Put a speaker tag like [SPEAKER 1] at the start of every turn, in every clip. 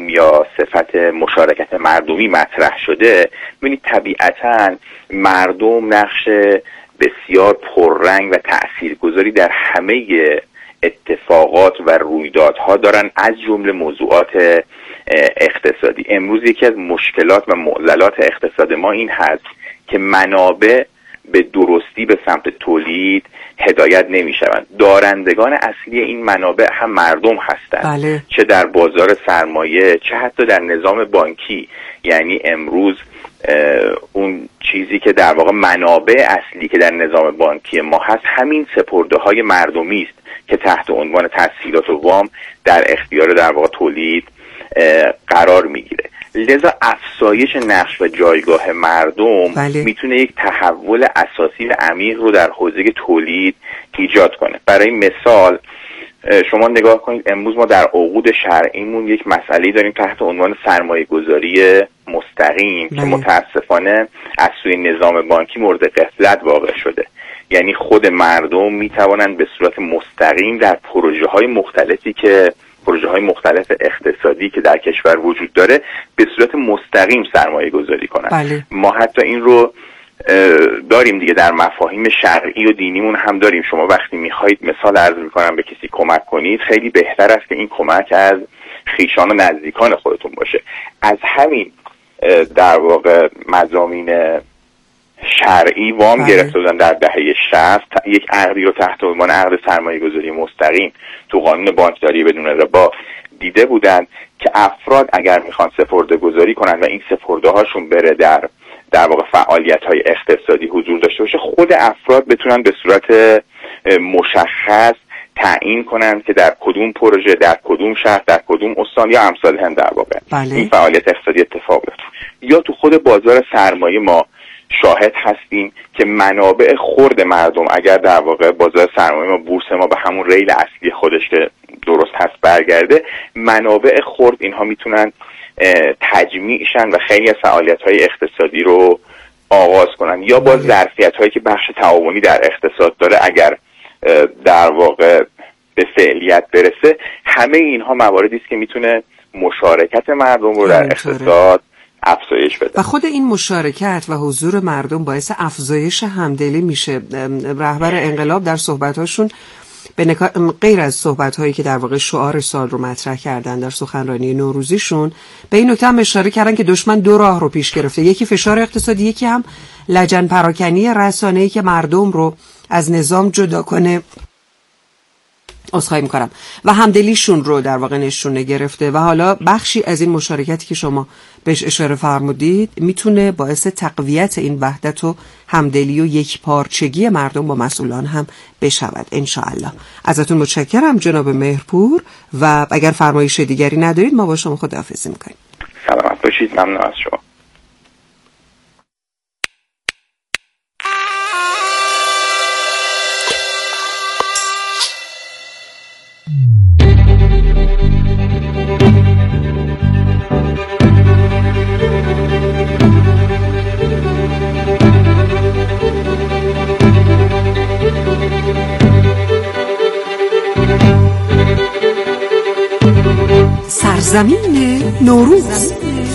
[SPEAKER 1] مردم یا صفت مشارکت مردمی مطرح شده، ببینید طبیعتاً مردم نقش بسیار پررنگ و تأثیرگذاری در همه اتفاقات و رویدادها دارن، از جمله موضوعات اقتصادی. امروز یکی از مشکلات و معضلات اقتصاد ما این هست که منابع به درستی به سمت تولید هدایت نمی‌شوند. دارندگان اصلی این منابع هم مردم هستند.
[SPEAKER 2] بله.
[SPEAKER 1] چه در بازار سرمایه چه حتی در نظام بانکی. یعنی امروز اون چیزی که در واقع منابع اصلی که در نظام بانکی ما هست همین سپرده‌های مردمی است که تحت عنوان تسهیلات و وام در اختیار در واقع تولید قرار میگیره. لذا افزایش نقش و جایگاه مردم میتونه یک تحول اساسی و عمیق رو در حوزه تولید ایجاد کنه. برای مثال شما نگاه کنید، امروز ما در عقود شرعیمون یک مسئله داریم تحت عنوان سرمایه گذاری مستقیم که متاسفانه از سوی نظام بانکی مورد غفلت واقع شده. یعنی خود مردم میتوانند به صورت مستقیم در پروژه های مختلف اقتصادی که در کشور وجود داره به صورت مستقیم سرمایه گذاری کنند. ما حتی این رو داریم دیگه، در مفاهیم شرعی و دینیمون هم داریم. شما وقتی میخواید مثال عرض میکنم به کسی کمک کنید، خیلی بهتر است که این کمک از خویشان و نزدیکان خودتون باشه. از همین در واقع مضامین شرعی وام گرفته بودن در دهه 60. یک عقدی رو تحت عنوان عقد سرمایه گذاری مستقیم تو قانون بانکداری بدون ربا دیده بودن که افراد اگر میخوان سپرده گذاری کنن و این سپرده هاشون بره در واقع فعالیت های اقتصادی حضور داشته باشه، خود افراد بتونن به صورت مشخص تعیین کنند که در کدوم پروژه، در کدوم شهر، در کدوم استان یا امثال هم در واقع این فعالیت اقتصادی اتفاق بیفته. یا تو خود بازار سرمایه ما شاهد هستیم که منابع خرد مردم اگر در واقع بازار سرمایه ما، بورس ما به همون ریل اصلی خودش که درست هست برگرده، منابع خرد اینها میتونن تجمیعشن و خیلی از فعالیت‌های اقتصادی رو آغاز کنن. یا با ظرفیت‌هایی که بخش تعاونی در اقتصاد داره اگر در واقع به فعلیت برسه، همه اینها مواردی است که میتونه مشارکت مردم رو در اقتصاد افزایش بده.
[SPEAKER 2] و خود این مشارکت و حضور مردم باعث افزایش همدلی میشه. رهبر انقلاب در صحبت‌هاشون غیر از صحبت‌هایی که در واقع شعار سال رو مطرح کردن در سخنرانی نوروزیشون، به این نکته هم اشاره کردن که دشمن دو راه رو پیش گرفته، یکی فشار اقتصادی، یکی هم لجن پراکنی رسانه‌ای که مردم رو از نظام جدا کنه. عذرخواهی می‌کنم. و همدلیشون رو در واقع نشونه گرفته و حالا بخشی از این مشارکتی که شما بهش اشاره فرمودید میتونه باعث تقویت این وحدت و همدلی و یکپارچگی مردم با مسئولان هم بشود انشاءالله. ازتون متشکرم جناب مهرپور و اگر فرمایش دیگری ندارید ما با شما خداحافظی می‌کنیم.
[SPEAKER 1] سلامت باشید. ممنون از شما.
[SPEAKER 2] سرزمین نوروز.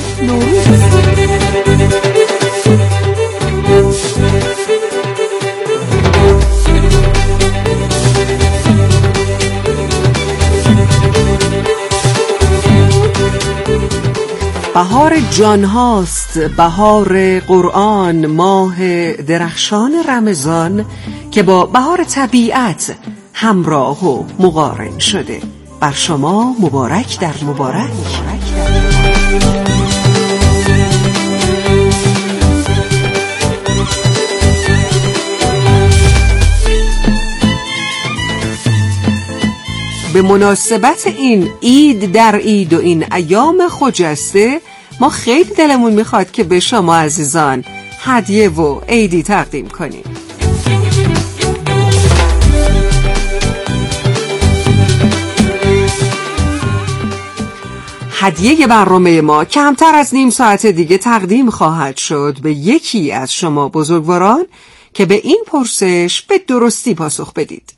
[SPEAKER 2] بهار جان هاست، بهار قرآن، ماه درخشان رمضان که با بهار طبیعت همراه و مقارن شده. بر شما مبارک در مبارک. به مناسبت این عید در عید و این ایام خجسته ما خیلی دلمون میخواد که به شما عزیزان هدیه و عیدی تقدیم کنیم. هدیه برنامه ما کمتر از نیم ساعت دیگه تقدیم خواهد شد به یکی از شما بزرگواران که به این پرسش به درستی پاسخ بدید.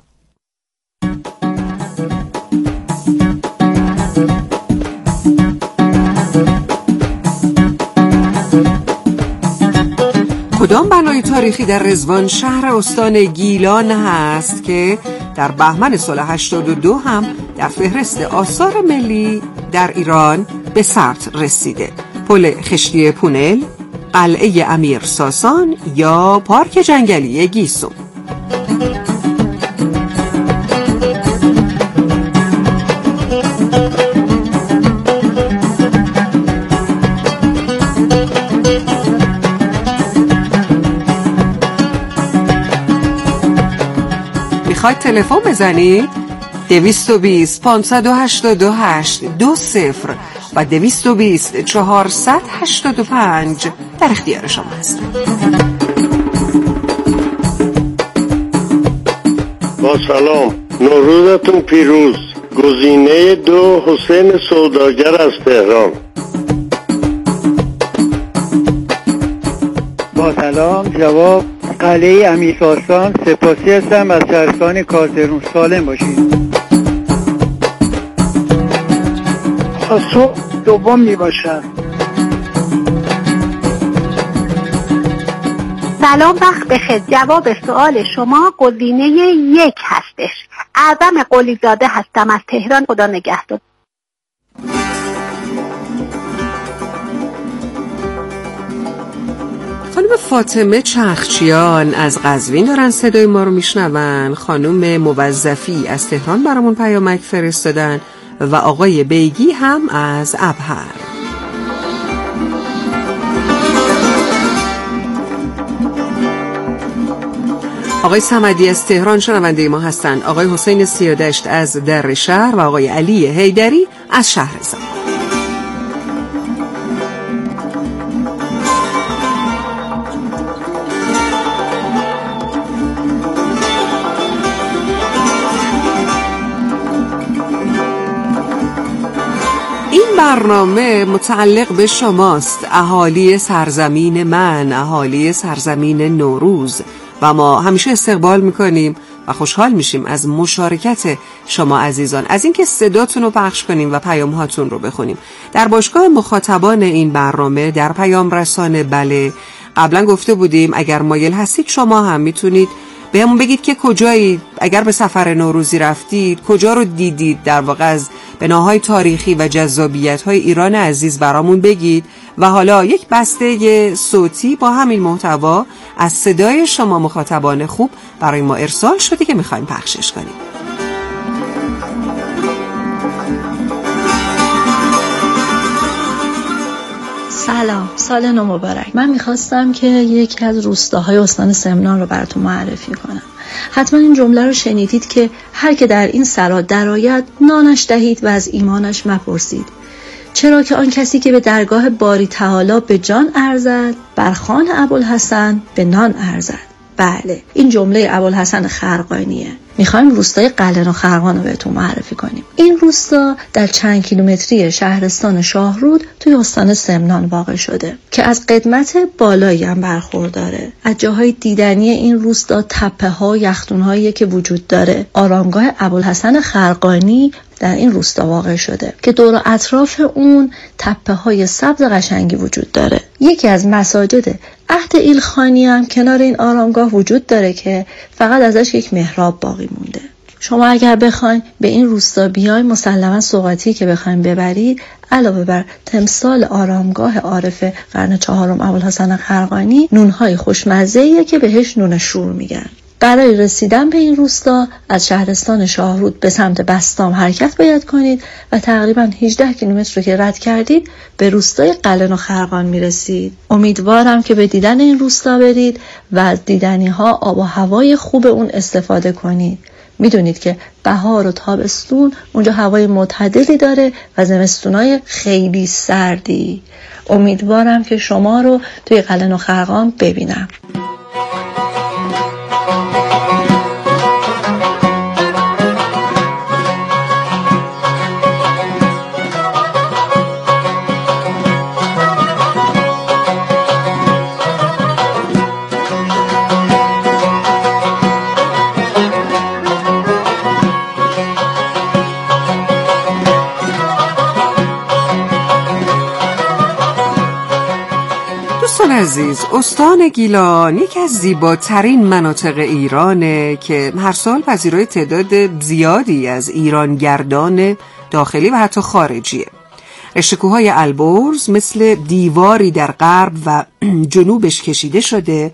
[SPEAKER 2] کدام بنای تاریخی در رضوان شهر استان گیلان هست که در بهمن سال 82 هم در فهرست آثار ملی در ایران به ثبت رسیده؟ پل خشتی پونل، قلعه امیر ساسان یا پارک جنگلی گیسون؟ میخواید تلفن بزنید؟ 220 588 20 و 220 485 در اختیار شما هست.
[SPEAKER 3] با سلام، نوروزتون پیروز. گزینه 2 حسین سوداگر از تهران.
[SPEAKER 4] با سلام، جواب قلعه امیر ساسان. سپاسی هستم از شهرستان کازرون. سالم باشید.
[SPEAKER 5] پاسخ دوم می باشد.
[SPEAKER 6] سلام، وقت بخیر. جواب سوال شما گزینه 1 هستش. اعظم قلی زاده هستم از تهران. خدا نگهدار.
[SPEAKER 2] خانم فاطمه چرخچیان از قزوین دارن صدای ما رو میشنون. خانم موظفی از تهران برامون پیامک فرستادن و آقای بیگی هم از ابهر. آقای صمدی از تهران شنونده ما هستن. آقای حسین سیادشت از در شهر و آقای علی حیدری از شهرزاد. برنامه متعلق به شماست، اهالی سرزمین من، اهالی سرزمین نوروز، و ما همیشه استقبال میکنیم و خوشحال میشیم از مشارکت شما عزیزان، از اینکه صداتون رو پخش کنیم و پیام هاتون رو بخونیم. در باشگاه مخاطبان این برنامه در پیام رسانه بله قبلا گفته بودیم اگر مایل هستید شما هم میتونید بهمون بگید که کجایید، اگر به سفر نوروزی رفتید کجا رو دیدید، در واقع از بناهای تاریخی و جذابیت‌های ایران عزیز برامون بگید و حالا یک بسته صوتی با همین محتوا از صدای شما مخاطبان خوب برای ما ارسال شده که می‌خوایم پخشش کنیم.
[SPEAKER 7] سلام، سال نو مبارک. من میخواستم که یکی از روستاهای استان سمنان رو براتون معرفی کنم. حتما این جمله رو شنیدید که هر که در این سرا درآید نانش دهید و از ایمانش مپرسید، چرا که آن کسی که به درگاه باری تعالی به جان ارزد بر خوان ابوالحسن به نان ارزد. بله، این جمله ابوالحسن خرقانیه. میخوایم روستای قلعه خرقان رو بهتون معرفی کنیم. این روستا در چند کیلومتری شهرستان شاهرود توی استان سمنان واقع شده که از قدمت بالایی هم برخورداره. از جاهای دیدنی این روستا تپه ها، یختون هایی که وجود داره. آرامگاه ابوالحسن خرقانی در این روستا واقع شده که دور و اطراف اون تپه های سبز قشنگی وجود داره. یکی از مساجد عهد ایلخانی هم کنار این آرامگاه وجود داره که فقط ازش یک محراب باقی مونده. شما اگر بخواین به این روستا بیاین، مسلما سوغاتی که بخواین ببرید علاوه بر تمثال آرامگاه عارف قرن 4 ابوالحسن خرقانی، نونهای خوشمزه‌ایه که بهش نون شور میگن. برای رسیدن به این روستا از شهرستان شاهرود به سمت بستام حرکت باید کنید و تقریبا 18 کیلومتر رو که رد کردید به روستای قلعه خرقان میرسید. امیدوارم که به دیدن این روستا برید و از دیدنی ها آب و هوای خوب اون استفاده کنید. میدونید که بهار و تابستون اونجا هوای معتدلی داره و زمستونای خیلی سردی. امیدوارم که شما رو توی قلعه خرقان ببینم.
[SPEAKER 2] عزیز، استان گیلان یکی از زیباترین مناطق ایرانه که هر سال پذیرای تعداد زیادی از ایرانگردان داخلی و حتی خارجیه. رشته کوههای البرز مثل دیواری در غرب و جنوبش کشیده شده،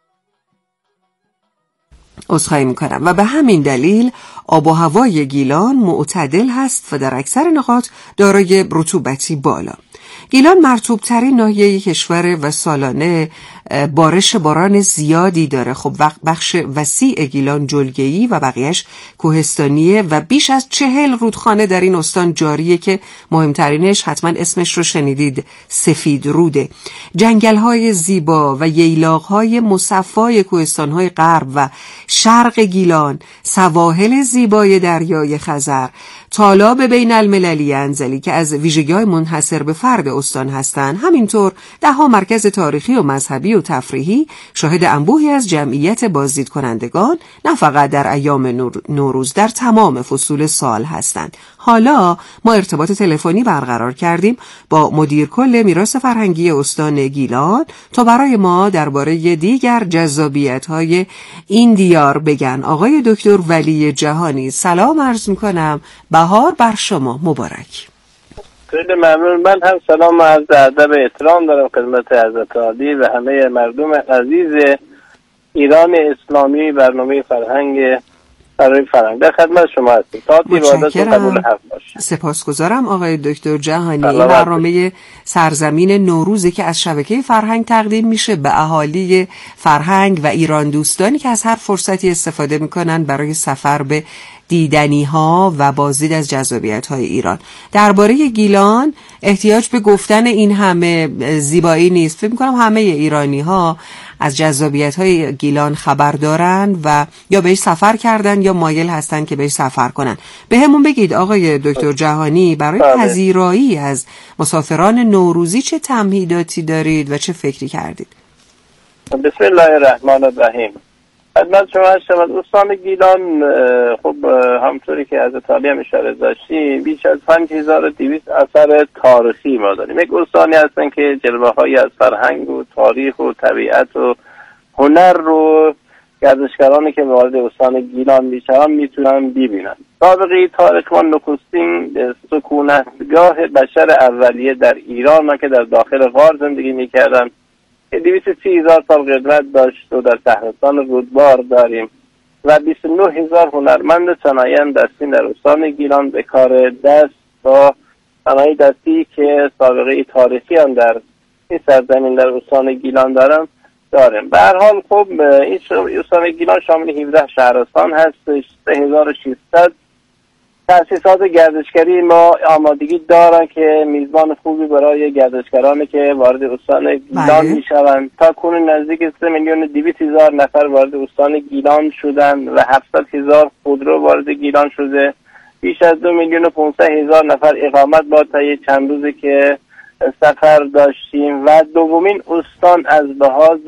[SPEAKER 2] عذرخواهی میکنم، و به همین دلیل آب و هوای گیلان معتدل هست و در اکثر نقاط دارای رطوبتی بالا. گیلان مرطوب ترین ناحیه کشور و سالانه بارش باران زیادی داره. خب بخش وسیع گیلان جلگه‌ای و بقیهش کوهستانیه و بیش از 40 رودخانه در این استان جاریه که مهمترینش حتما اسمش رو شنیدید، سفید روده. جنگل‌های زیبا و ییلاق‌های مصفای کوهستان‌های غرب و شرق گیلان، سواحل زیبای دریای خزر، تالاب بین المللی انزلی که از ویژگی‌های منحصر به فرد استان هستند، همینطور ده‌ها مرکز تاریخی و مذهبی و تفریحی شاهد انبوهی از جمعیت بازدید کنندگان نه فقط در ایام نوروز، در تمام فصول سال هستند. حالا ما ارتباط تلفنی برقرار کردیم با مدیر کل میراث فرهنگی استان گیلان تا برای ما درباره دیگر جذابیت‌های این دیار بگن. آقای دکتر ولی جهانی، سلام عرض می‌کنم، بهار بر شما مبارک.
[SPEAKER 8] خیلی ممنون. من هم سلام و عرض ادب احترام دارم خدمت حضرت عالی و همه مردم عزیز ایران اسلامی. برنامه فرهنگ برای فرهنگ در خدمت شما هستیم.
[SPEAKER 2] متشکرم. سپاسگزارم آقای دکتر جهانی. این برنامه سرزمین نوروزی که از شبکه فرهنگ تقدیم میشه به اهالی فرهنگ و ایران دوستانی که از هر فرصتی استفاده میکنن برای سفر به دیدنی ها و بازدید از جذابیت های ایران. درباره گیلان احتیاج به گفتن این همه زیبایی نیست. فکر می‌کنم همه ایرانی ها از جذابیت های گیلان خبر دارن و یا بهش سفر کردن یا مایل هستن که بهش سفر کنن. به همون بگید آقای دکتر جهانی، برای پذیرایی از مسافران نوروزی چه تمهیداتی دارید و چه فکری کردید؟
[SPEAKER 8] بسم الله الرحمن الرحیم. خدمت شما هستم. استان گیلان خب همونطوری که از عالی هم اشاره داشتیم بیش از 5200 اثر تاریخی ما داریم. یک استانی هستن که جلوه‌هایی از فرهنگ و تاریخ و طبیعت و هنر رو گردشگرانی که وارد استان گیلان میشن میتونن ببینن. سابقه تاریخ ما نخستین سکونتگاه بشر اولیه در ایران، من که در داخل غار زندگی میکردم، 230,000 سال قدمت داشت و در شهرستان رودبار داریم و 29,000 هنرمند صنایع دستی در استان گیلان به کار دست و صنایع دستی که سابقه تاریخی هم در این سرزمین در استان گیلان داریم. به هر حال خب این استان گیلان شامل 17 شهرستان هست. 3600 تأسیسات گردشگری ما آمادگی دارن که میزبان خوبی برای گردشگرانی که وارد استان گیلان میشوند. تا کنون نزدیک 3,200,000 نفر وارد استان گیلان شدند و 700,000 خودرو وارد گیلان شده. بیش از 2,500,000 نفر اقامت با طی چند روزی که سفر داشتیم و دومین استان از لحاظ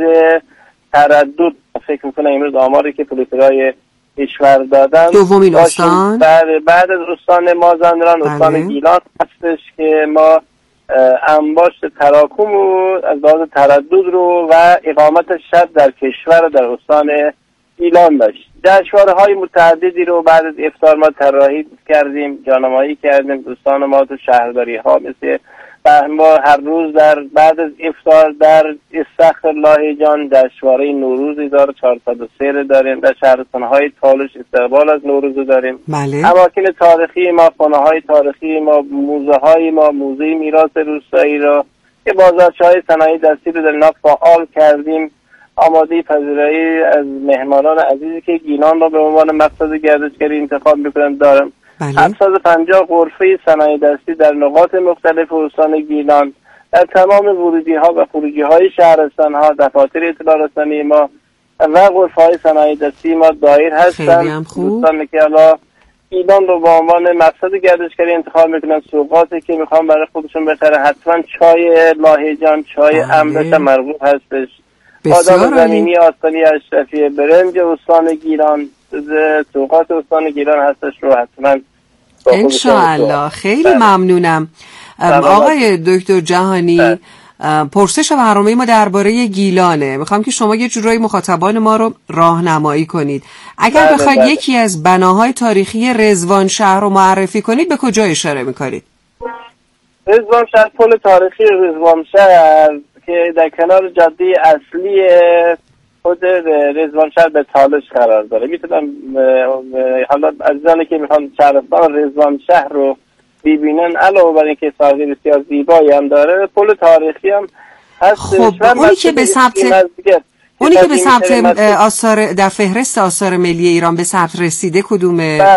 [SPEAKER 8] تردد، فکر میکنم امروز آماری که پلیسرای کشور دادن،
[SPEAKER 2] دومین استان
[SPEAKER 8] بعد از استان مازندران استان گیلان هستش که ما انباشت تراکم رو از لحاظ تردد رو و اقامت شب در کشور در استان گیلان داشت. جشنواره‌های متعددی رو بعد از افطار ما طراحی کردیم، جانمایی کردیم. دوستان ما تو شهرداری‌ها مثل ما هر روز در بعد از افطار در استخر لاهیجان جشنواره نوروز 1403 داریم. در شهرستان‌های تالش استقبال از نوروز داریم. اماکن تاریخی ما، خانه‌های تاریخی ما، موزه‌های ما، موزه میراث روستایی را که بازارچه‌های صنایع دستی رو در اینا فعال کردیم. آماده پذیرایی از مهمانان عزیزی که گیلان را به عنوان مقصد گردشگری انتخاب می‌کنند دارم. 750 غرفه صنایع دستی در نقاط مختلف استان گیلان، در تمام ورودی‌ها و خروجی‌های شهرستان‌ها دفاتر اطلاع رسانی ما و غرفه‌های صنایع دستی ما دایر هستند. دوستان که حالا گیلان رو به عنوان مقصد گردشگری انتخاب میکنن، سوغاتی که میخوام برای خودشون بخره، حتما چای لاهیجان، چای امرش مرغوب هستش. بادام زمینی آستانی اشرفی برنج استان گیلان، سوغات استان گیلان هستش رو حتما
[SPEAKER 2] انشاءالله. خیلی ممنونم. آقای دکتر جهانی، پرسش و برنامه ما درباره گیلانه. میخوام که شما یه جورایی مخاطبان ما رو راهنمایی کنید. اگر بخواید یکی از بناهای تاریخی رضوانشهر رو معرفی کنید به کجا اشاره میکنید؟
[SPEAKER 8] رضوانشهر، پل تاریخی رضوانشهر که در کنار جاده اصلی خود رضوانشهر به تالش قرار داره. میتونم حالا عزیزانی که میخوان شهرستان رضوانشهر رو ببینن، علاوه بر اینکه ساحل بسیار زیبایی هم داره، پل تاریخی هم هست.
[SPEAKER 2] خب اونی که به ثبت آثار در فهرست آثار ملی ایران به ثبت رسیده کدومه؟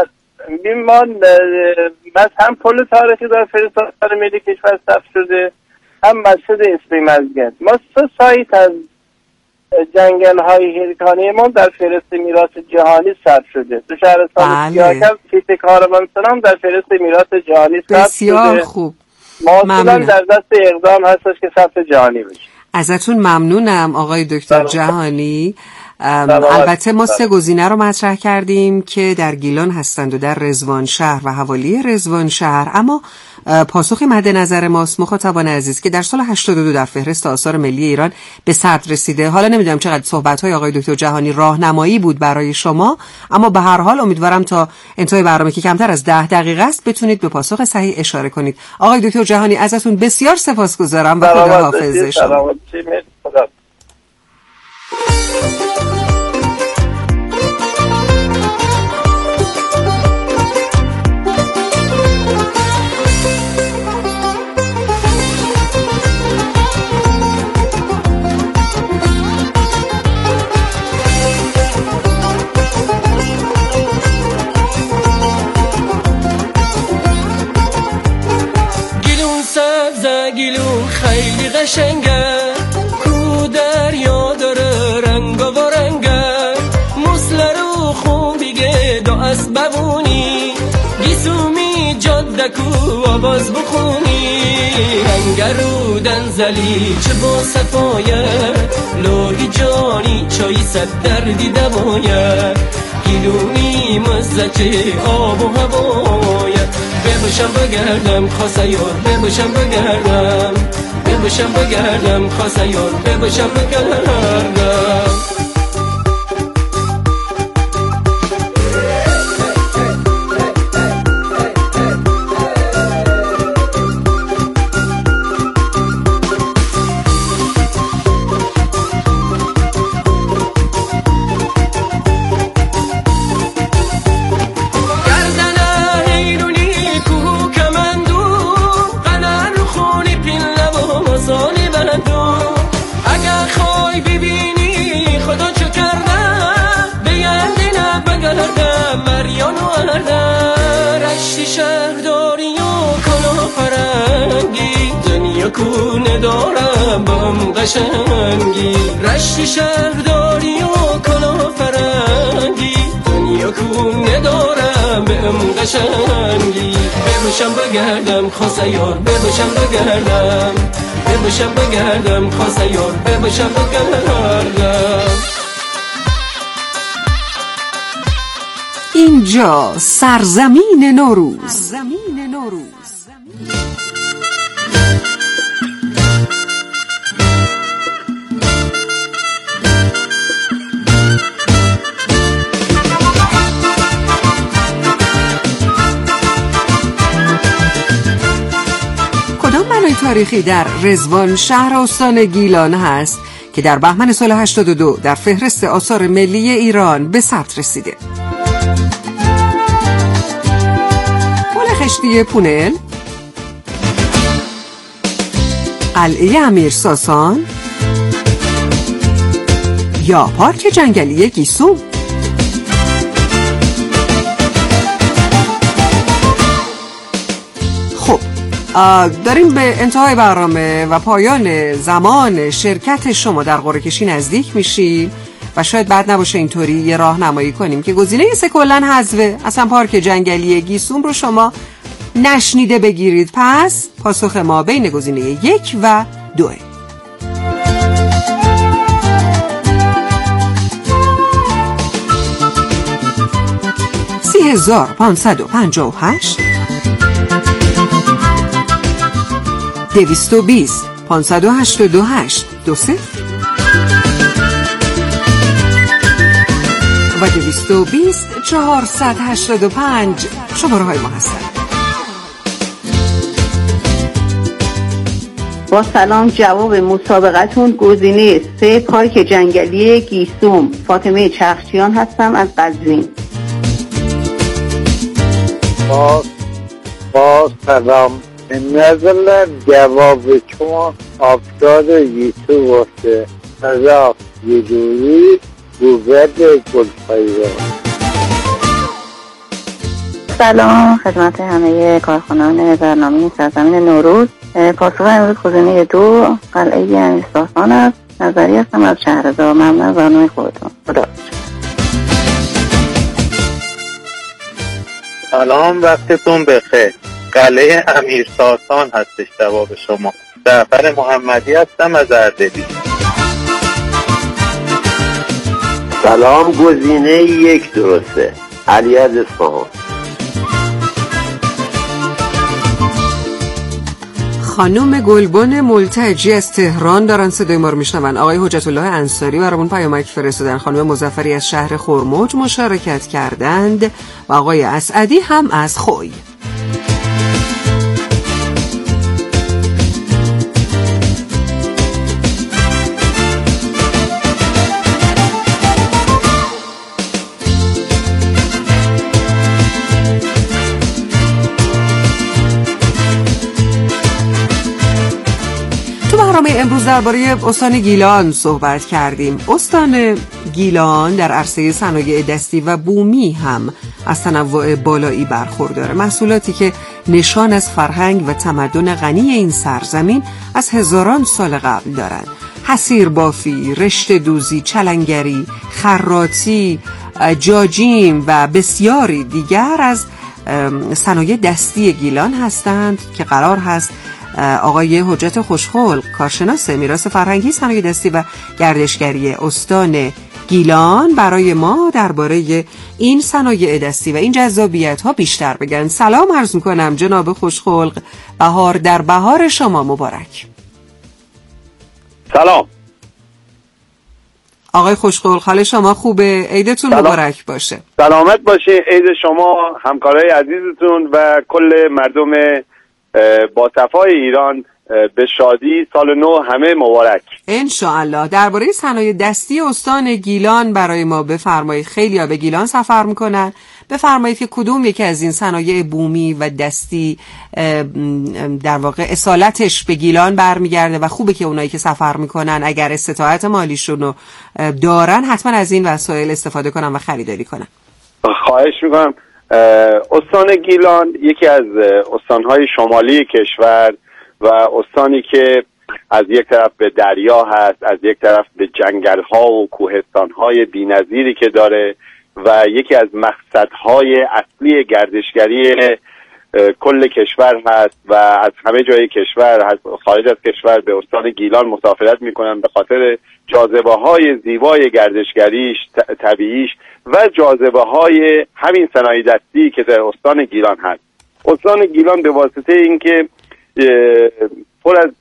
[SPEAKER 8] بس هم پل تاریخی در فهرست آثار ملی کشور ثبت شده، هم مسجد اسمی مسجد. ما 3 سایت از جنگل های هریکانی ما در فهرست میراث جهانی ثبت شده. تو شهرستان سیاکل کیت کاروانسرا در فهرست میراث جهانی ثبت شده.
[SPEAKER 2] بسیار خوب،
[SPEAKER 8] ممنونم. در دست اقدام هستش که ثبت جهانی بشه.
[SPEAKER 2] ازتون ممنونم آقای دکتر جهانی. البته ما 3 گزینه رو مطرح کردیم که در گیلان هستند و در رضوانشهر و حوالی رضوانشهر، اما پاسخی مد نظر ماست مخاطبان عزیز که در سال 82 در فهرست آثار ملی ایران به ثبت رسیده. حالا نمیدونم چقدر صحبت‌های آقای دکتر جهانی راهنمایی بود برای شما، اما به هر حال امیدوارم تا انتهای برنامه که کمتر از 10 دقیقه است بتونید به پاسخ صحیح اشاره کنید. آقای دکتر جهانی ازتون بسیار سپاسگزارم و خداحافظ شما.
[SPEAKER 9] گیلون خیلی قشنگه، کو دریا داره رنگ و رنگه، مسله رو خوبیگه دو اسببونی، گیسومی جاده کو آواز بخونی، رنگ رو دنزلی چه با صفایه، لوی جانی چای صد دردی دوایه، گیلونی مزچه آب و هوایه، ببشم بگردم خواسته یار، ببشم بگردم، ببشم بگردم خواسته یار، ببشم بگردم. کونه دارم بام قشنگی، رشت شهرداری و کلا فرنگی، دنیا کونه دارم بام قشنگی، ببشم بگردم خواسته یار، ببشم بگردم، ببشم بگردم خواسته یار، ببشم بگردم.
[SPEAKER 2] اینجا سرزمین نوروز. تاریخی در رضوانشهر استان گیلان هست که در بهمن سال 82 در فهرست آثار ملی ایران به ثبت رسیده. پل خشتی پونل، قلعه امیر ساسان یا پارک جنگلی گیسوم. خب داریم به انتهای برنامه و پایان زمان شرکت شما در قرعه کشی نزدیک میشیم و شاید بعد نباشه اینطوری یه راهنمایی کنیم که گزینه 3 کلن حذفه، اصلا پارک جنگلی گیسوم رو شما نشنیده بگیرید. پس پاسخ ما بین گزینه 1 و 2. 30,558 220 588 20 و 220 485 شماره های ما هستند.
[SPEAKER 10] با سلام، جواب مسابقتون گزینه 3 پارک جنگلی گیسوم. فاطمه چرخچیان هستم از قزوین.
[SPEAKER 4] با سلام، نظر جواب شما افتاد یوتیوب واسه نظر یدوی گوگرد گلپایران.
[SPEAKER 10] سلام خدمت همه کارکنان برنامه سرزمین نوروز. پاسخ امروز گزینه 2 قلعه امیرساسان است. نظری هستم از شهرزاد. ممنون از برنامه خودتون. خدا.
[SPEAKER 11] سلام، وقتتون بخیر. قلعه امیرساسان هستش جواب شما. جعفر محمدی هستم از اردبیل.
[SPEAKER 3] سلام، گزینه 1 درسته. علی از اصفهان.
[SPEAKER 2] خانم گلبن ملتجی از تهران دارن صدای ما رو میشنون. آقای حجت الله انصاری برامون پیامک فرستادن. خانم مظفری از شهر خرمج مشارکت کردند و آقای اسعدی هم از خوی. امروز درباره استان گیلان صحبت کردیم. استان گیلان در عرصه صنایع دستی و بومی هم از تنوع بالایی برخورداره. محصولاتی که نشان از فرهنگ و تمدن غنی این سرزمین از هزاران سال قبل دارند. حصیر بافی، رشته دوزی، چلنگری، خراطی، جاجیم و بسیاری دیگر از صنایع دستی گیلان هستند که قرار هست آقای حجت خوشخلق، کارشناس میراث فرهنگی، صنایع دستی و گردشگری استان گیلان، برای ما درباره این صنایع دستی و این جذابیت ها بیشتر بگن. سلام عرض میکنم جناب خوشخلق، بهار در بهار شما مبارک.
[SPEAKER 8] سلام
[SPEAKER 2] آقای خوشخلق، حال شما خوبه؟ عیدتون مبارک باشه.
[SPEAKER 8] سلامت باشه. عید شما، همکارای عزیزتون و کل مردم با صفای ایران به شادی سال نو همه مبارک
[SPEAKER 2] انشاءالله. درباره صنایع دستی استان گیلان برای ما بفرمایید. خیلی‌ها به گیلان سفر میکنن، بفرمایید که کدوم یکی از این صنایع بومی و دستی در واقع اصالتش به گیلان برمیگرده و خوبه که اونایی که سفر میکنن اگر استطاعت مالیشون رو دارن حتما از این وسایل استفاده کنن و خریداری کنن.
[SPEAKER 8] خواهش میکنم. استان گیلان یکی از استانهای شمالی کشور و استانی که از یک طرف به دریا هست، از یک طرف به جنگل‌ها و کوهستان‌های بی‌نظیری که داره و یکی از مقصدهای اصلی گردشگری کل کشور هست و از همه جای کشور، خارج از کشور به استان گیلان مسافرت میکنن به خاطر جاذبه‌های زیبای گردشگریش، طبیعیش و جاذبه‌های همین صنایع دستی که در استان گیلان هست. استان گیلان به واسطه اینکه پر از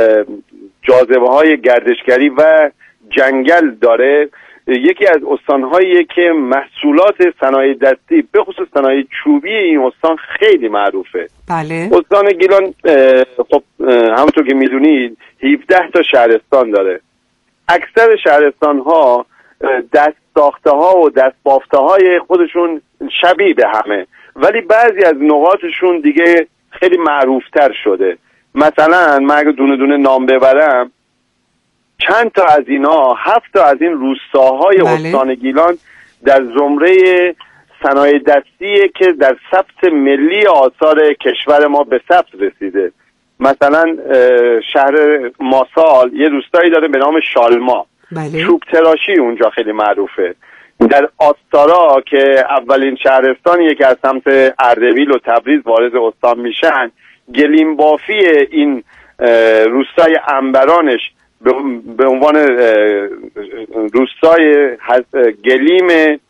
[SPEAKER 8] جاذبه‌های گردشگری و جنگل داره، یکی از استان‌هایی که محصولات صنایع دستی به خصوص صنایع چوبی این استان خیلی معروفه.
[SPEAKER 2] بله.
[SPEAKER 8] استان گیلان خب همونطور که میدونید 17 تا شهرستان داره. اکثر شهرستان‌ها دست ساخته‌ها و دست بافته‌های خودشون شبیه به همه، ولی بعضی از نقاطشون دیگه خیلی معروفتر شده. مثلا من اگه دونه دونه نام ببرم، چند تا از اینا، 7 تا از این روستاهای استان گیلان در زمره صنایع دستیه که در ثبت ملی آثار کشور ما به ثبت رسیده. مثلا شهر ماسال یه روستایی داره به نام شالما. چوب تراشی اونجا خیلی معروفه. در آستارا که اولین شهرستانیه که از سمت اردبیل و تبریز وارد استان میشن، گلیم بافی این روستای انبرانش به عنوان روستای گلیم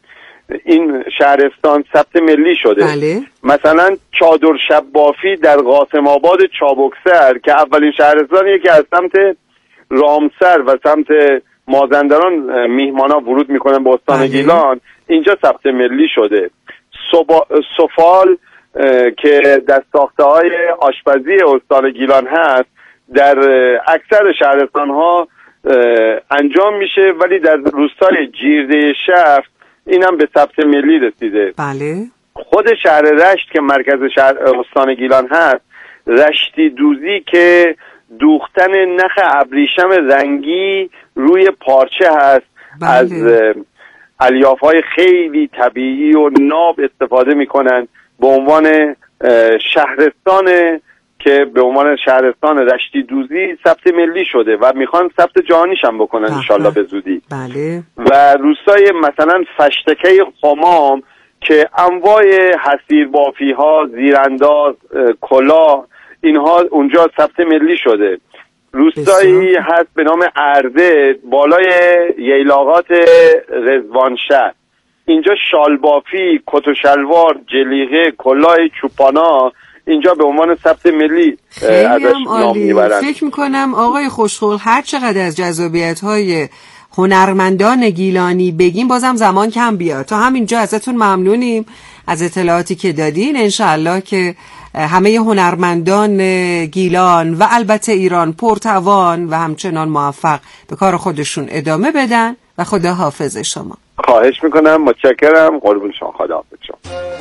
[SPEAKER 12] این شهرستان ثبت ملی شده.
[SPEAKER 2] بله.
[SPEAKER 12] مثلا چادر شب بافی در قاسم آباد چابکسر که اولین شهرستانیه که از سمت رامسر و سمت مازندران میهمانا ورود میکنن به استان گیلان، اینجا ثبت ملی شده. سفال که در ساخته های آشپزی استان گیلان هست در اکثر شهرستان ها انجام میشه، ولی در روستای جیرده شفت اینم به ثبت ملی رسیده.
[SPEAKER 2] بله.
[SPEAKER 12] خود شهر رشت که مرکز شهر استان گیلان هست، رشتی دوزی که دوختن نخ ابریشم رنگی روی پارچه هست. بله. از الیاف‌های خیلی طبیعی و ناب استفاده میکنن به عنوان شهرستان که به عنوان شهرستان رشتی دوزی ثبت ملی شده و میخوان ثبت جهانیش هم بکنن انشالله به زودی.
[SPEAKER 2] بله.
[SPEAKER 12] و روستای مثلا فشتکه خمام که انواع حصیر بافی ها، زیرانداز، کلاه، اینها اونجا ثبت ملی شده. روستایی هست به نام ارده بالای ییلاقات رضوانشهر، اینجا شالبافی، کت و شلوار، جلیقه، کلاه چوپانا اینجا به عنوان ثبت ملی ازش نام میبرن.
[SPEAKER 2] فکر میکنم آقای خوشخلق هر چقدر از جذابیت‌های هنرمندان گیلانی بگیم بازم زمان کم بیاد. تا همینجا ازتون ممنونیم از اطلاعاتی که دادین. انشاءالله که همه هنرمندان گیلان و البته ایران پرتوان و همچنان موفق به کار خودشون ادامه بدن و خدا حافظ شما.
[SPEAKER 12] خواهش میکنم، متشکرم، قربون شما، خدا حافظ شما.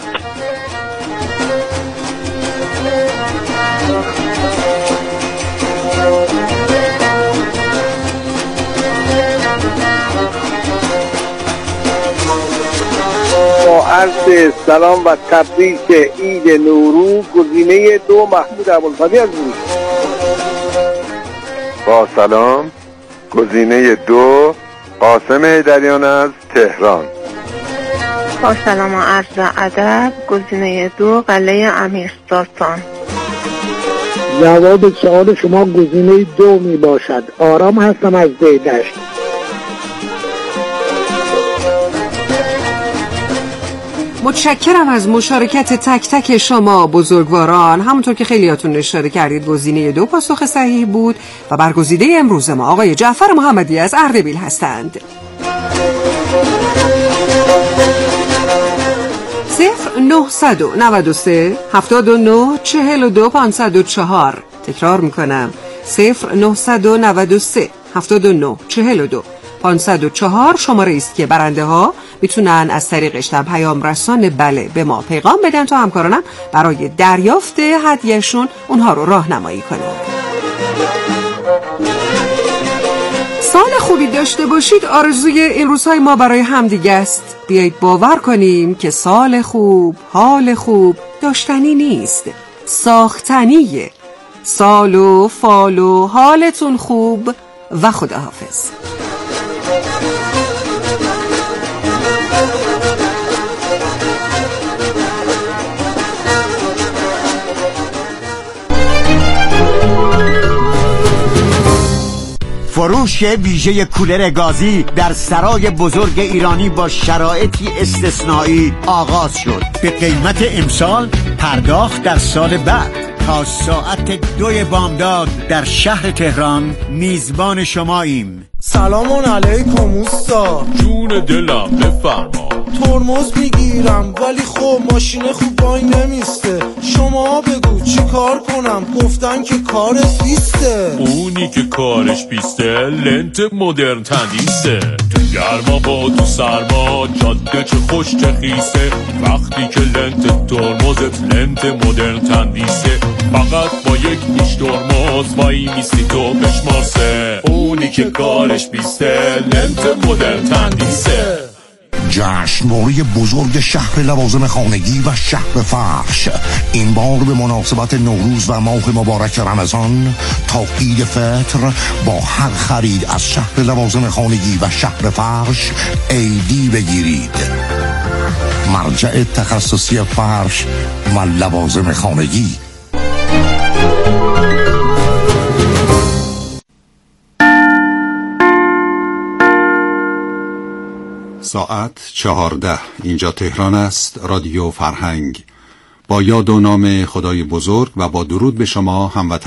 [SPEAKER 13] با عرض سلام و تبریک عید نوروز، گزینه 2 محمود ابوالفضلی از بروجرد.
[SPEAKER 14] با سلام، گزینه 2 قاسم حیدریان از تهران.
[SPEAKER 15] با سلام و عرض ادب، گزینه 2 قلعه امیرساسان.
[SPEAKER 5] جواب سوال شما گزینه 2 می باشد. آرام هستم از دیدشت.
[SPEAKER 2] متشکرم از مشارکت تک تک شما بزرگواران. همونطور که خیلیاتون اشاره کردید گزینه 2 پاسخ صحیح بود و برگزیده امروز ما آقای جعفر محمدی از اردبیل هستند. 0993 79 42 504. تکرار میکنم 0993 79 42 504 شماره است که برنده ها میتونن از طریقش در پیام رسان بله به ما پیغام بدن تا همکارانم برای دریافت هدیهشون اونها رو راهنمایی کنن. سال خوبی داشته باشید آرزوی این روزهای ما برای هم دیگه است. بیایید باور کنیم که سال خوب، حال خوب داشتنی نیست، ساختنیه. سال و فال و حالتون خوب و خداحافظ.
[SPEAKER 16] فروش ویژه کولر گازی در سرای بزرگ ایرانی با شرایطی استثنایی آغاز شد. به قیمت امسال، پرداخت در سال بعد. تا ساعت 2 بامداد در شهر تهران میزبان شماییم.
[SPEAKER 17] سلام علیکم اوستا. جون دلم بفرما. ترمز میگیرم ولی خب ماشین خوب وای نمیسته. شما بگو چی کار کنم؟ گفتن که کارت بیسته. اونی که کارش بیسته لنت مدرن تندیسه. تو گرما با تو سرما جاده چه خوش چه خیسه. وقتی که لنت ترمزت لنت مدرن تندیسه، فقط با یک نیش ترمز وای میستی تو بشماسه. اونی که کارش بیسته لنت مدرن تندیسه.
[SPEAKER 18] جشنواره بزرگ شهر لوازم خانگی و شهر فرش این بار به مناسبت نوروز و ماه مبارک رمضان تا عید فطر با هر خرید از شهر لوازم خانگی و شهر فرش ایدی بگیرید. مرجع تخصصی فرش و لوازم خانگی.
[SPEAKER 19] ساعت 14. اینجا تهران است، رادیو فرهنگ. با یاد و نام خدای بزرگ و با درود به شما هموطنان